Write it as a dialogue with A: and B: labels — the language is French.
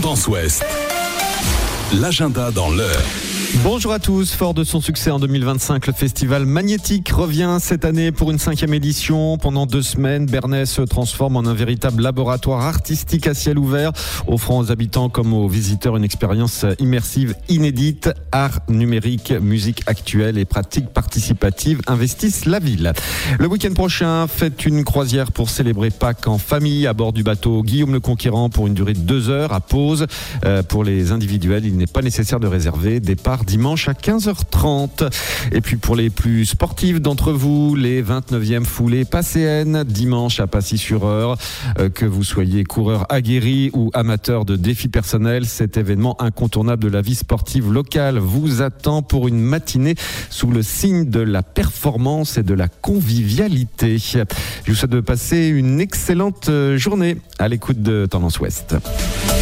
A: Tendance Ouest. L'agenda dans l'heure.
B: Bonjour à tous. Fort de son succès en 2025, le festival Magnétique revient cette année pour une 5e édition. Pendant 2 semaines, Bernay se transforme en un véritable laboratoire artistique à ciel ouvert, offrant aux habitants comme aux visiteurs une expérience immersive inédite. Art numérique, musique actuelle et pratiques participatives investissent la ville. Le week-end prochain, faites une croisière pour célébrer Pâques en famille à bord du bateau Guillaume le Conquérant pour une durée de 2 heures à pause. Pour les individuels, il n'est pas nécessaire de réserver. Départ dimanche à 15h30. Et puis pour les plus sportifs d'entre vous, les 29e foulées passéennes dimanche à Passy-sur-Eure. Que vous soyez coureur aguerri ou amateur de défis personnels, cet événement incontournable de la vie sportive locale vous attend pour une matinée sous le signe de la performance et de la convivialité. Je vous souhaite de passer une excellente journée à l'écoute de Tendance Ouest.